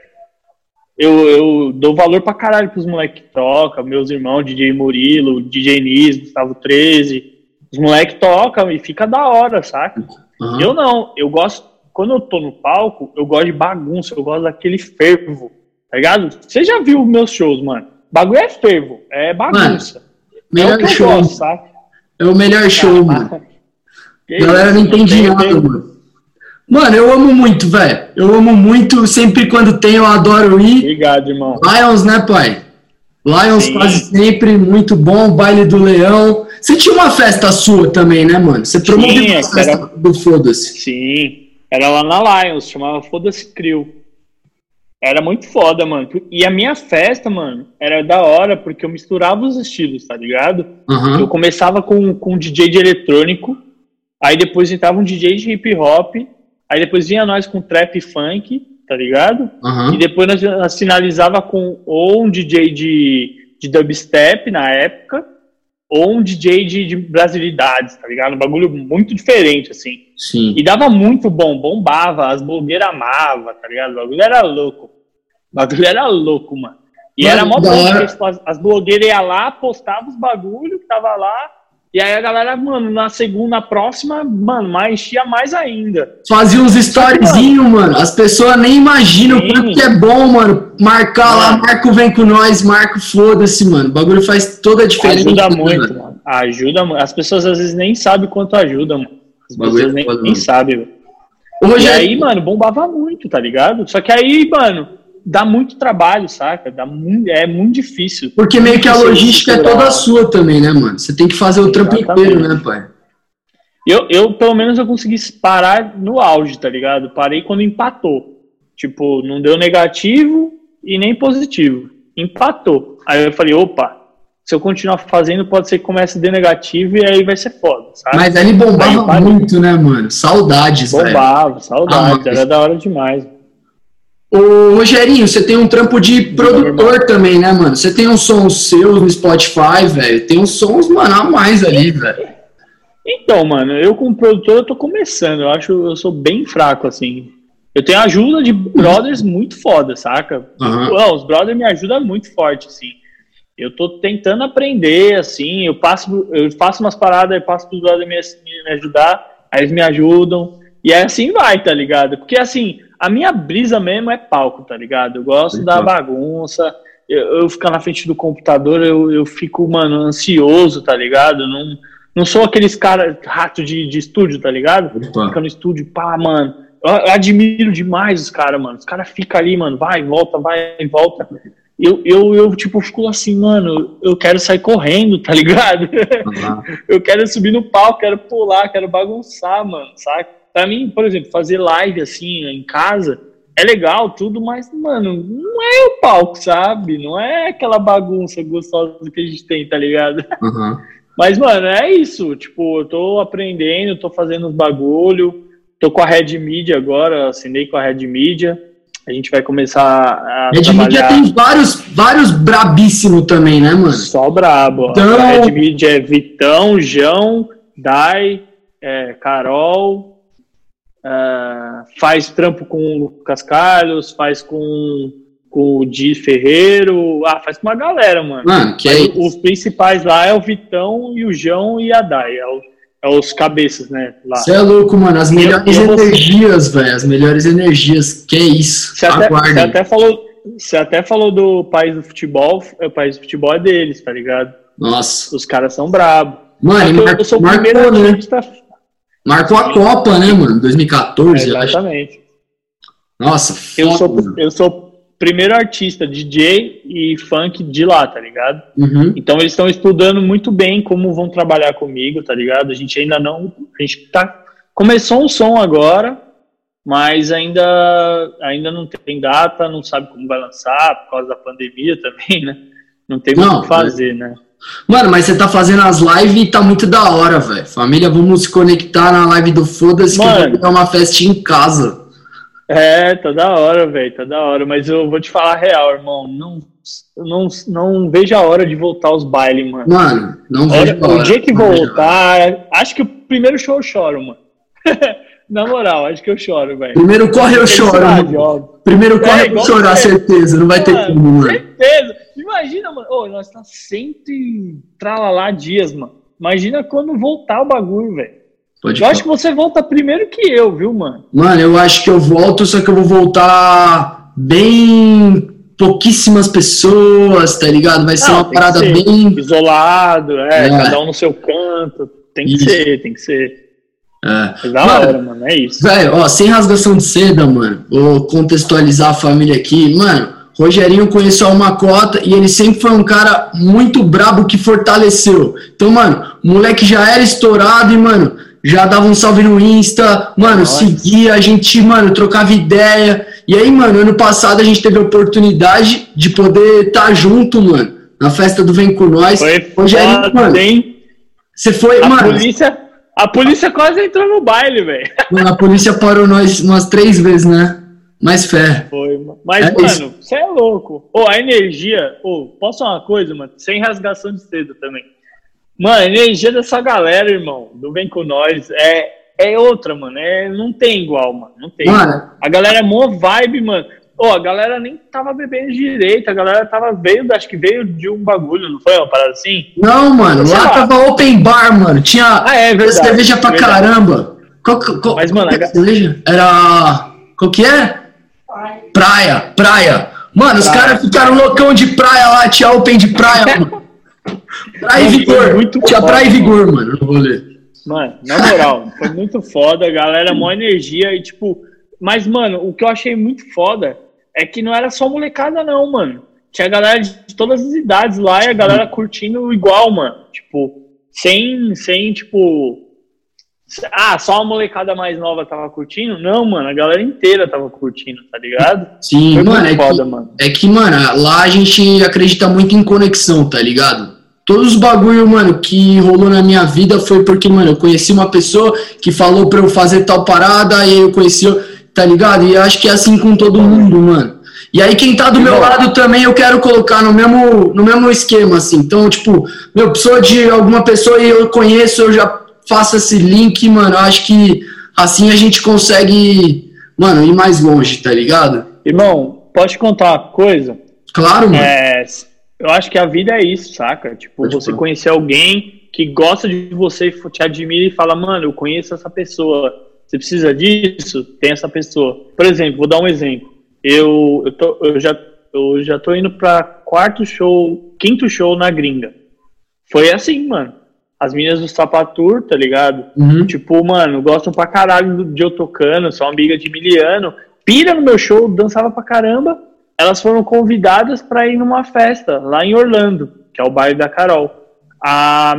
[SPEAKER 1] Eu dou valor pra caralho pros moleques que tocam, meus irmãos, DJ Murilo, DJ Nis, Gustavo 13. Os moleques tocam e fica da hora, saca? Eu não, eu gosto, quando eu tô no palco, eu gosto de bagunça, eu gosto daquele fervo, tá ligado? Você já viu meus shows, mano? Bagulho é fervo, é bagunça.
[SPEAKER 2] Mano, melhor show, gosto, saca? É o melhor show, mano. A galera não entende nada, mano. Mano, eu amo muito, velho. Eu amo muito, sempre quando tem, eu adoro ir.
[SPEAKER 1] Obrigado, irmão.
[SPEAKER 2] Lions, né, pai? Lions Sim. Quase sempre, muito bom. Baile do Leão. Você tinha uma festa sua também, né, mano? Você promoveu uma festa do Foda-se.
[SPEAKER 1] Sim, era lá na Lions, chamava Foda-se Crew. Era muito foda, mano. E a minha festa, mano, era da hora, porque eu misturava os estilos, tá ligado?
[SPEAKER 2] Uhum.
[SPEAKER 1] Eu começava com um DJ de eletrônico, aí depois entrava um DJ de hip hop, aí depois vinha nós com trap e funk, tá ligado?
[SPEAKER 2] Uhum.
[SPEAKER 1] E depois nós finalizava com ou um DJ de dubstep na época, ou um DJ de brasilidades, tá ligado? Um bagulho muito diferente, assim.
[SPEAKER 2] Sim.
[SPEAKER 1] E dava muito bom, bombava, as blogueiras amavam, tá ligado? O bagulho era louco. O bagulho era louco, mano. E
[SPEAKER 2] Mas
[SPEAKER 1] era mó bom, porque as blogueiras iam lá, postavam os bagulhos que tava lá, e aí a galera, mano, na próxima, mano, enchia mais ainda.
[SPEAKER 2] Fazia uns storyzinhos, mano. As pessoas nem imaginam o quanto que é bom, mano. Marcar lá, Marco vem com nós, Marco, foda-se, mano. O bagulho faz toda a diferença.
[SPEAKER 1] Ajuda muito, mano. Ajuda muito. As pessoas às vezes nem sabem quanto ajuda, mano. As pessoas nem sabem, velho. E aí, mano, bombava muito, tá ligado? Só que aí, mano, dá muito trabalho, saca? É muito difícil.
[SPEAKER 2] Porque meio que a logística é toda sua também, né, mano? Você tem que fazer o trampo inteiro, né, pai?
[SPEAKER 1] Eu, pelo menos, eu consegui parar no auge, tá ligado? Parei quando empatou. Tipo, não deu negativo e nem positivo. Empatou. Aí eu falei, opa, se eu continuar fazendo, pode ser que comece a dar negativo e aí vai ser foda, sabe?
[SPEAKER 2] Mas ele bombava muito, né, mano? Saudades, velho.
[SPEAKER 1] Bombava, saudades. Era da hora demais.
[SPEAKER 2] Ô, Rogerinho, você tem um trampo de produtor também, né, mano? Você tem uns sons seus no Spotify, velho. Tem uns sons, mano, a mais ali, velho.
[SPEAKER 1] Então, mano, eu como produtor, eu tô começando. Eu sou bem fraco, assim. Eu tenho ajuda de brothers muito foda, saca?
[SPEAKER 2] Uhum.
[SPEAKER 1] Os brothers me ajudam muito forte, assim. Eu tô tentando aprender, assim. Eu faço umas paradas, eu passo pros brothers me ajudar, aí eles me ajudam. E aí assim vai, tá ligado? Porque, assim, a minha brisa mesmo é palco, tá ligado? Eu gosto da bagunça. Eu ficar na frente do computador, eu fico, mano, ansioso, tá ligado? Não sou aqueles caras rato de estúdio, tá ligado? Fica no estúdio, pá, mano. Eu admiro demais os caras, mano. Os caras ficam ali, mano, vai e volta. Eu, tipo, fico assim, mano, eu quero sair correndo, tá ligado? Uhum. Eu quero subir no palco, quero pular, quero bagunçar, mano, saca? Pra mim, por exemplo, fazer live, assim, em casa, é legal, tudo, mas, mano, não é o palco, sabe? Não é aquela bagunça gostosa que a gente tem, tá ligado?
[SPEAKER 2] Uhum.
[SPEAKER 1] Mas, mano, é isso. Tipo, eu tô aprendendo, tô fazendo uns bagulho. Tô com a Red Media agora, assinei com a Red Media. A gente vai começar a
[SPEAKER 2] Red
[SPEAKER 1] trabalhar...
[SPEAKER 2] Media tem vários brabíssimos também, né, mano?
[SPEAKER 1] Só brabo.
[SPEAKER 2] Então...
[SPEAKER 1] A Red Media é Vitão, João, Dai, Carol... faz trampo com o Lucas Carlos, faz com o Di Ferreiro, faz com uma galera, mano. Os principais lá é o Vitão e o João e a Dai, é os cabeças, né?
[SPEAKER 2] Você é louco, mano, as melhores energias, velho, as melhores energias, que é isso.
[SPEAKER 1] Você até falou do País do Futebol, o País do Futebol é deles, tá ligado?
[SPEAKER 2] Nossa.
[SPEAKER 1] Os caras são brabos.
[SPEAKER 2] Mano,
[SPEAKER 1] eu sou o primeiro artista...
[SPEAKER 2] Marcou a Copa, né, mano? 2014,
[SPEAKER 1] exatamente.
[SPEAKER 2] Nossa, foda.
[SPEAKER 1] Eu sou o primeiro artista, DJ e funk de lá, tá ligado?
[SPEAKER 2] Uhum.
[SPEAKER 1] Então eles estão estudando muito bem como vão trabalhar comigo, tá ligado? A gente ainda não... Começou um som agora, mas ainda não tem data, não sabe como vai lançar, por causa da pandemia também, né? Não tem muito o que fazer, né?
[SPEAKER 2] Mano, mas você tá fazendo as lives e tá muito da hora, velho. Família, vamos se conectar na live do Foda-se, que eu vou pegar uma festinha em casa.
[SPEAKER 1] Tá da hora, velho, tá da hora. Mas eu vou te falar a real, irmão. Não vejo a hora de voltar aos bailes, mano.
[SPEAKER 2] Mano, não vejo a hora.
[SPEAKER 1] O dia que voltar, acho que o primeiro show eu choro, mano. Na moral, acho que eu choro, velho.
[SPEAKER 2] Primeiro corre eu choro, mano. Primeiro corre eu chorar, certeza. Não vai ter como, mano.
[SPEAKER 1] Certeza. Imagina, mano. Nós tá 100 e tralalá dias, mano. Imagina quando voltar o bagulho, velho. Eu acho que você volta primeiro que eu, viu, mano?
[SPEAKER 2] Mano, eu acho que eu volto, só que eu vou voltar bem... pouquíssimas pessoas, tá ligado? Vai ser uma parada bem...
[SPEAKER 1] isolado, cada um no seu canto. Tem que ser. É da hora, mano, é isso.
[SPEAKER 2] Velho, sem rasgação de seda, mano, vou contextualizar a família aqui. Mano, Rogerinho conheceu uma cota e ele sempre foi um cara muito brabo que fortaleceu. Então, mano, o moleque já era estourado e, mano, já dava um salve no Insta, mano, seguia, a gente, mano, trocava ideia. E aí, mano, ano passado a gente teve a oportunidade de poder estar junto, mano, na festa do Vem Com Nós.
[SPEAKER 1] Foi
[SPEAKER 2] Rogerinho,
[SPEAKER 1] foda,
[SPEAKER 2] mano,
[SPEAKER 1] hein?
[SPEAKER 2] você foi, mano...
[SPEAKER 1] A polícia quase entrou no baile, velho.
[SPEAKER 2] Mano, a polícia parou nós umas 3 vezes, né? Mais fé.
[SPEAKER 1] Foi, mas, mano, você é louco. A energia... posso falar uma coisa, mano? Sem rasgação de cedo também. Mano, a energia dessa galera, irmão, do Vem Com Nós, é outra, mano. Não tem igual, mano. Não tem.
[SPEAKER 2] Mano.
[SPEAKER 1] A galera é mó vibe, mano. A galera nem tava bebendo direito. A galera acho que veio de um bagulho, não foi uma parada assim?
[SPEAKER 2] Não, mano. Lá tava open bar, mano. Tinha cerveja pra caramba.
[SPEAKER 1] Mas, mano...
[SPEAKER 2] cerveja? Era... Qual que é? Praia. Mano, os caras ficaram loucão de praia lá. Tinha open de praia, mano. Praia e Vigor. Tinha Praia e Vigor, mano, no rolê.
[SPEAKER 1] Mano, na moral, foi muito foda, galera, mó energia e tipo... Mas, mano, o que eu achei muito foda é que não era só molecada não, mano. Tinha galera de todas as idades lá e a galera curtindo igual, mano. Tipo, sem tipo... só a molecada mais nova tava curtindo? Não, mano, a galera inteira tava curtindo, tá ligado?
[SPEAKER 2] Sim,
[SPEAKER 1] foi
[SPEAKER 2] mano,
[SPEAKER 1] muito foda, mano.
[SPEAKER 2] É que, mano, lá a gente acredita muito em conexão, tá ligado? Todos os bagulho, mano, que rolou na minha vida foi porque, mano, eu conheci uma pessoa que falou pra eu fazer tal parada, e aí eu conheci, tá ligado? E eu acho que é assim com todo mundo, mano. E aí quem tá do meu lado também eu quero colocar no mesmo esquema, assim. Então, tipo, precisou de alguma pessoa e eu conheço, eu já faço esse link, mano. Eu acho que assim a gente consegue, mano, ir mais longe, tá ligado?
[SPEAKER 1] Irmão, pode te contar uma coisa?
[SPEAKER 2] Claro, mano.
[SPEAKER 1] Eu acho que a vida é isso, saca? Tipo, você conhecer alguém que gosta de você, te admira e fala, mano, eu conheço essa pessoa. Você precisa disso? Tem essa pessoa. Por exemplo, vou dar um exemplo. Eu já tô indo pra quinto show na gringa. Foi assim, mano. As meninas do Sapatur, tá ligado? Tipo, mano, gostam pra caralho de eu tocando, são amiga de miliano. Pira no meu show, dançava pra caramba. Elas foram convidadas pra ir numa festa lá em Orlando, que é o bairro da Carol. A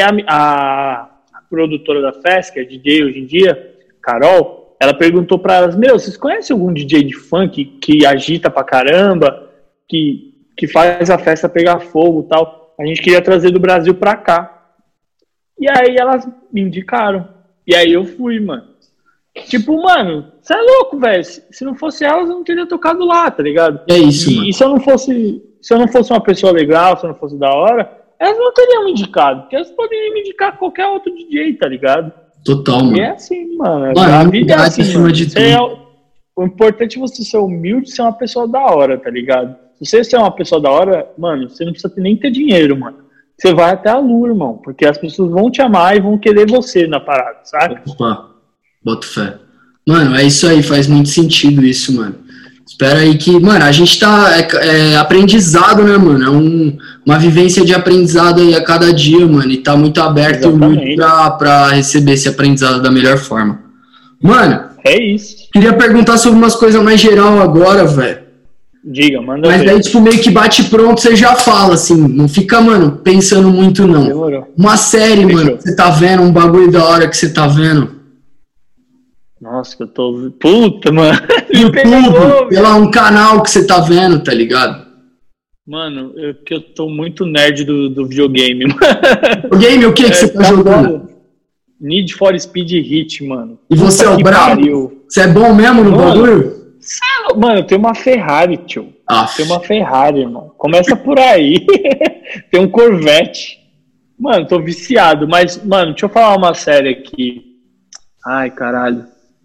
[SPEAKER 1] produtora da festa, que é DJ hoje em dia, Carol, ela perguntou pra elas, vocês conhecem algum DJ de funk que agita pra caramba, que faz a festa pegar fogo e tal? A gente queria trazer do Brasil pra cá. E aí elas me indicaram. E aí eu fui, mano. Tipo, mano, você é louco, velho. Se não fosse elas, eu não teria tocado lá, tá ligado?
[SPEAKER 2] É isso, mano.
[SPEAKER 1] E se eu não fosse uma pessoa legal, se eu não fosse da hora, elas não teriam me indicado. Porque elas poderiam me indicar qualquer outro DJ, tá ligado?
[SPEAKER 2] Total, mano.
[SPEAKER 1] E é assim, mano.
[SPEAKER 2] Mano,
[SPEAKER 1] a vida é assim, mano.
[SPEAKER 2] De tudo.
[SPEAKER 1] O importante é você ser humilde e ser uma pessoa da hora, tá ligado? Se você ser uma pessoa da hora, mano, você não precisa nem ter dinheiro, mano. Você vai até a lua, irmão. Porque as pessoas vão te amar e vão querer você na parada, saca?
[SPEAKER 2] Opa, boto fé. Mano, é isso aí, faz muito sentido isso, mano. Espera aí que, mano, a gente tá aprendizado, né, mano? É uma vivência de aprendizado aí a cada dia, mano. E tá muito aberto e humilde pra receber esse aprendizado da melhor forma. Mano,
[SPEAKER 1] é isso.
[SPEAKER 2] Queria perguntar sobre umas coisas mais geral agora, velho.
[SPEAKER 1] Diga, manda
[SPEAKER 2] Mas
[SPEAKER 1] ver.
[SPEAKER 2] daí, tipo, meio que bate pronto, você já fala, assim. Não fica, mano, pensando muito, não.
[SPEAKER 1] Demorou.
[SPEAKER 2] Uma série, mano, que você tá vendo, um bagulho da hora que você tá vendo.
[SPEAKER 1] Nossa, que eu tô... Puta, mano.
[SPEAKER 2] YouTube, sei lá, um canal que você tá vendo, tá ligado?
[SPEAKER 1] Mano, eu tô muito nerd do videogame, mano.
[SPEAKER 2] Videogame, o que você tá jogando?
[SPEAKER 1] Need for Speed Hit, mano.
[SPEAKER 2] E você é o brabo? Você é bom mesmo no bagulho?
[SPEAKER 1] Mano, eu tenho uma Ferrari, tio. Tem uma Ferrari, irmão. Começa por aí. Tem um Corvette. Mano, tô viciado. Mas, mano, deixa eu falar uma série aqui. Ai, caralho.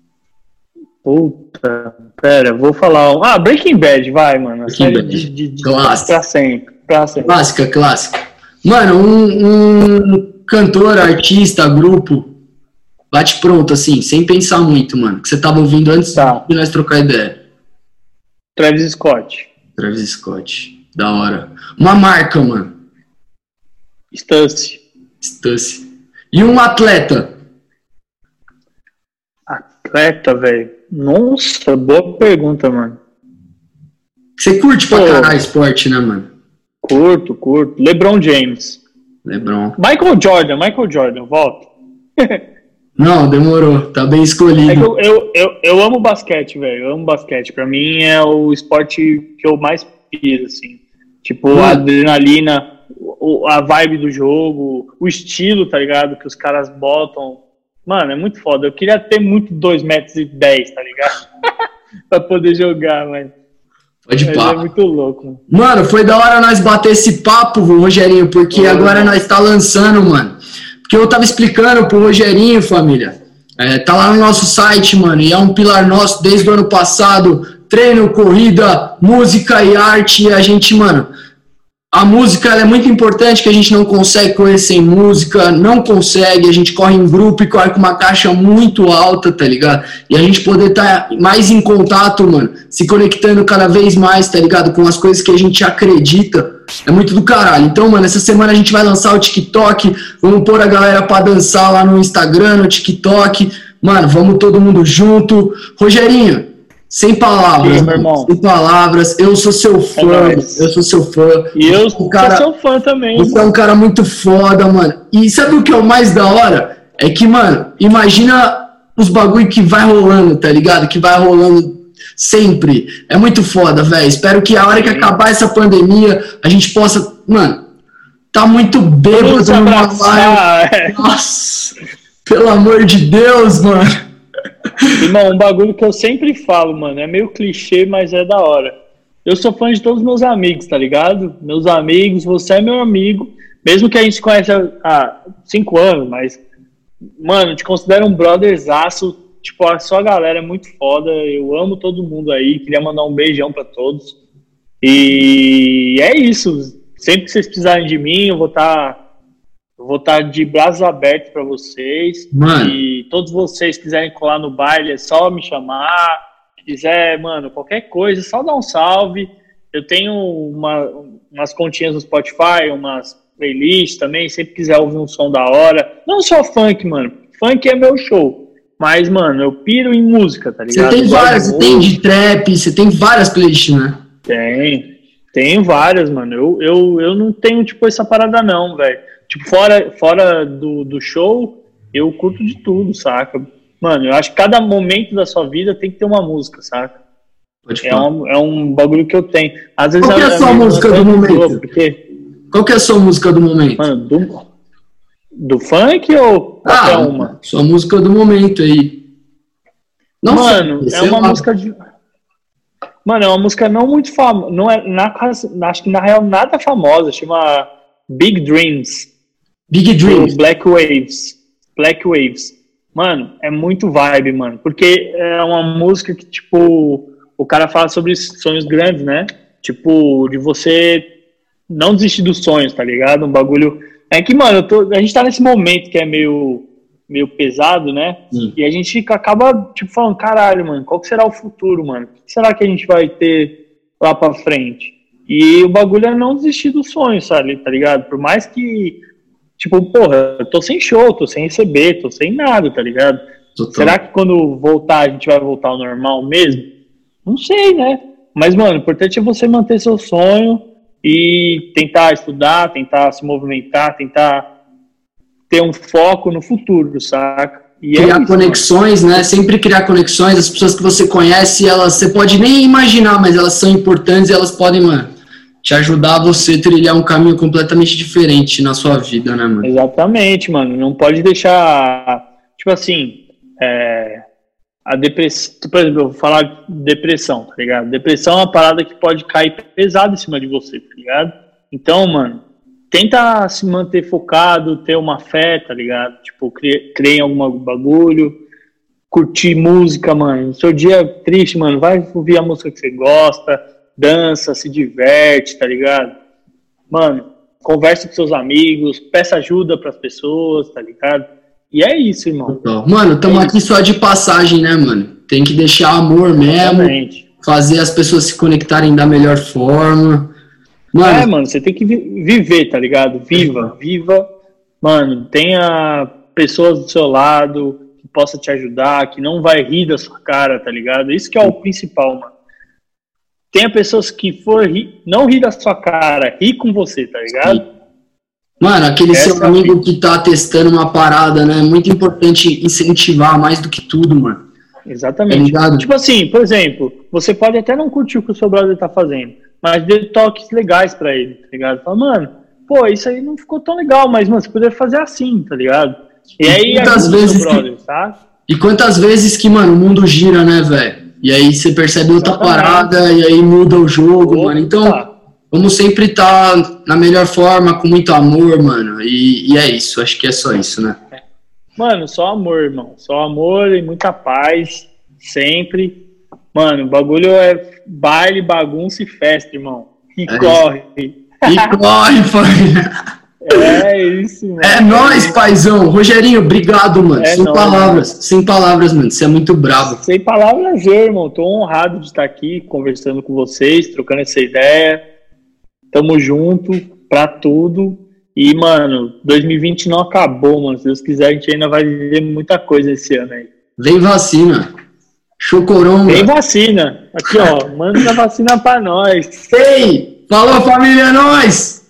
[SPEAKER 1] Puta. Pera, vou falar. Breaking Bad, vai, mano.
[SPEAKER 2] Breaking Bad.
[SPEAKER 1] Clássica. Pra sempre.
[SPEAKER 2] Clássica. Mano, um cantor, artista, grupo, bate pronto, assim, sem pensar muito, mano. Que você tava ouvindo antes de nós trocar ideia.
[SPEAKER 1] Travis Scott.
[SPEAKER 2] Da hora. Uma marca, mano.
[SPEAKER 1] Stussy.
[SPEAKER 2] E um atleta?
[SPEAKER 1] Atleta, velho. Nossa, boa pergunta, mano.
[SPEAKER 2] Você curte pra caralho esporte, né, mano?
[SPEAKER 1] Curto. LeBron James.
[SPEAKER 2] LeBron.
[SPEAKER 1] Michael Jordan, volta.
[SPEAKER 2] Não, demorou. Tá bem
[SPEAKER 1] É que
[SPEAKER 2] escolhido.
[SPEAKER 1] eu amo basquete, velho. Eu amo basquete. Pra mim é o esporte que eu mais piso, assim. Tipo, a
[SPEAKER 2] Mano,
[SPEAKER 1] adrenalina, a vibe do jogo, o estilo, tá ligado? Que os caras botam. Mano, é muito foda. Eu queria ter muito 2,10 m, tá ligado? Pra poder jogar,
[SPEAKER 2] pode
[SPEAKER 1] mas é
[SPEAKER 2] pá.
[SPEAKER 1] muito louco, mano.
[SPEAKER 2] Mano, foi da hora nós bater esse papo, Rogerinho, porque
[SPEAKER 1] Ô,
[SPEAKER 2] agora
[SPEAKER 1] irmão.
[SPEAKER 2] nós tá lançando, mano. Porque eu tava explicando pro Rogerinho, família. Tá lá no nosso site, mano, e é um pilar nosso desde o ano passado. Treino, corrida, música e arte. E a gente, mano, a música ela é muito importante, que a gente não consegue correr sem música, não consegue, a gente corre em grupo e corre com uma caixa muito alta, tá ligado? E a gente poder estar mais em contato, mano, se conectando cada vez mais, tá ligado? Com as coisas que a gente acredita, é muito do caralho. Então, mano, essa semana a gente vai lançar o TikTok, vamos pôr a galera pra dançar lá no Instagram, no TikTok, mano, vamos todo mundo junto. Rogerinho, sem palavras,
[SPEAKER 1] Sim, meu
[SPEAKER 2] mano,
[SPEAKER 1] irmão.
[SPEAKER 2] sem palavras, eu sou seu fã,
[SPEAKER 1] nóis.
[SPEAKER 2] eu sou seu fã.
[SPEAKER 1] E eu
[SPEAKER 2] O cara,
[SPEAKER 1] sou seu fã também.
[SPEAKER 2] você é um cara muito foda, mano. E sabe o que é o mais da hora? É que, mano, imagina os bagulho que vai rolando, tá ligado? Que vai rolando sempre. É muito foda, velho. Espero que a hora que acabar essa pandemia, a gente possa, mano, tá muito bêbado
[SPEAKER 1] Vamos se
[SPEAKER 2] numa
[SPEAKER 1] abraçar.
[SPEAKER 2] live. Nossa, pelo amor de Deus, mano.
[SPEAKER 1] Irmão, um bagulho que eu sempre falo, mano, é meio clichê, mas é da hora. Eu sou fã de todos os meus amigos, tá ligado? Meus amigos, você é meu amigo, mesmo que a gente se conhece há 5 anos, mas, mano, te considero um brotherzaço, tipo, a sua galera é muito foda, eu amo todo mundo aí, queria mandar um beijão pra todos. E é isso, sempre que vocês precisarem de mim, eu vou estar de braços abertos para vocês.
[SPEAKER 2] Mano.
[SPEAKER 1] E todos vocês quiserem colar no baile, é só me chamar. Quiser, mano, qualquer coisa, é só dar um salve. Eu tenho umas continhas no Spotify, umas playlists também. Sempre quiser ouvir um som da hora. Não só funk, mano. Funk é meu show. Mas, mano, eu piro em música, tá ligado?
[SPEAKER 2] Você tem várias, você tem de trap, você tem várias playlists, né?
[SPEAKER 1] Tem várias, mano. Eu não tenho, tipo, essa parada não, velho. Tipo, fora do show, eu curto de tudo, saca? Mano, eu acho que cada momento da sua vida tem que ter uma música, saca?
[SPEAKER 2] Pode falar.
[SPEAKER 1] É um bagulho que eu tenho. Às vezes
[SPEAKER 2] Qual que é a sua música do momento? Qual que é a sua música do momento?
[SPEAKER 1] Mano, do funk ou qualquer uma?
[SPEAKER 2] Sua música do momento aí.
[SPEAKER 1] Não, mano, é uma música de... Mano, é uma música não muito famosa. Não é, acho que na real nada famosa. Chama Big Dreams.
[SPEAKER 2] Big Dreams.
[SPEAKER 1] Black Waves. Mano, é muito vibe, mano. Porque é uma música que, tipo, o cara fala sobre sonhos grandes, né? Tipo, de você não desistir dos sonhos, tá ligado? Um bagulho... É que, mano, a gente tá nesse momento que é meio pesado, né? E a gente acaba, tipo, falando, caralho, mano, qual que será o futuro, mano? O que será que a gente vai ter lá pra frente? E o bagulho é não desistir dos sonhos, sabe? Tá ligado? Por mais que, tipo, porra, eu tô sem show, tô sem receber, tô sem nada, tá ligado? Total. Será que quando voltar, a gente vai voltar ao normal mesmo? Não sei, né? Mas, mano, o importante é você manter seu sonho e tentar estudar, tentar se movimentar, tentar ter um foco no futuro, saca? E
[SPEAKER 2] criar conexões, né? Sempre criar conexões. As pessoas que você conhece, você pode nem imaginar, mas elas são importantes e elas podem, mano, te ajudar a você trilhar um caminho completamente diferente na sua vida, né, mano?
[SPEAKER 1] Exatamente, mano. Não pode deixar, tipo assim, a depressão, por exemplo, eu vou falar de depressão, tá ligado? Depressão é uma parada que pode cair pesado em cima de você, tá ligado? Então, mano, tenta se manter focado, ter uma fé, tá ligado? Tipo, crer em algum bagulho, curtir música, mano. Seu dia é triste, mano, vai ouvir a música que você gosta, dança, se diverte, tá ligado? Mano, conversa com seus amigos, peça ajuda pras pessoas, tá ligado? E é isso, irmão.
[SPEAKER 2] Mano, estamos aqui só de passagem, né, mano? Tem que deixar amor mesmo, exatamente. Fazer as pessoas se conectarem da melhor forma.
[SPEAKER 1] Mano, mano, você tem que viver, tá ligado? Viva. Mano, tenha pessoas do seu lado que possa te ajudar, que não vai rir da sua cara, tá ligado? Isso que é o principal, mano. Tenha pessoas que não rir da sua cara, rir com você, tá ligado?
[SPEAKER 2] Mano, aquele seu amigo que tá testando uma parada, né? É muito importante incentivar mais do que tudo, mano.
[SPEAKER 1] Exatamente. Tipo assim, por exemplo, você pode até não curtir o que o seu brother tá fazendo, mas dê toques legais pra ele, tá ligado? Fala, mano, pô, isso aí não ficou tão legal, mas, mano, você poderia fazer assim, tá ligado? E aí
[SPEAKER 2] quantas vezes o brother, tá? E quantas vezes que, mano, o mundo gira, né, velho? E aí você percebe outra parada e aí muda o jogo, mano. Então, vamos sempre estar na melhor forma, com muito amor, mano. E é isso, acho que é só isso, né?
[SPEAKER 1] Mano, só amor, irmão. Só amor e muita paz, sempre. Mano, o bagulho é baile, bagunça e festa, irmão. E corre.
[SPEAKER 2] E corre, família.
[SPEAKER 1] É isso, mano.
[SPEAKER 2] É nóis, paizão. Rogerinho, obrigado, mano. Sem palavras, mano. Você é muito bravo.
[SPEAKER 1] Sem palavras, irmão. Tô honrado de estar aqui conversando com vocês, trocando essa ideia. Tamo junto pra tudo. E, mano, 2020 não acabou, mano. Se Deus quiser, a gente ainda vai viver muita coisa esse ano aí.
[SPEAKER 2] Vem vacina. Chocoronga.
[SPEAKER 1] Vem vacina. Aqui, ó. Manda a vacina pra nós.
[SPEAKER 2] Ei! Falou, família, é nóis!